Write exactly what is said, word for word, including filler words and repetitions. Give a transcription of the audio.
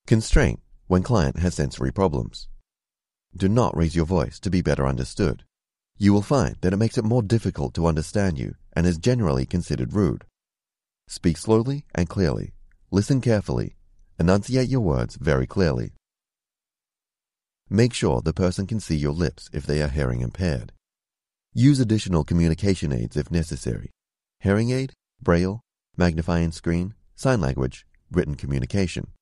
Constraint when client has sensory problems. Do not raise your voice to be better understood. You will find that it makes it more difficult to understand you and is generally considered rude. Speak slowly and clearly. Listen carefully. Enunciate your words very clearly. Make sure the person can see your lips if they are hearing impaired. Use additional communication aids if necessary. Hearing aid, braille, magnifying screen, sign language, written communication.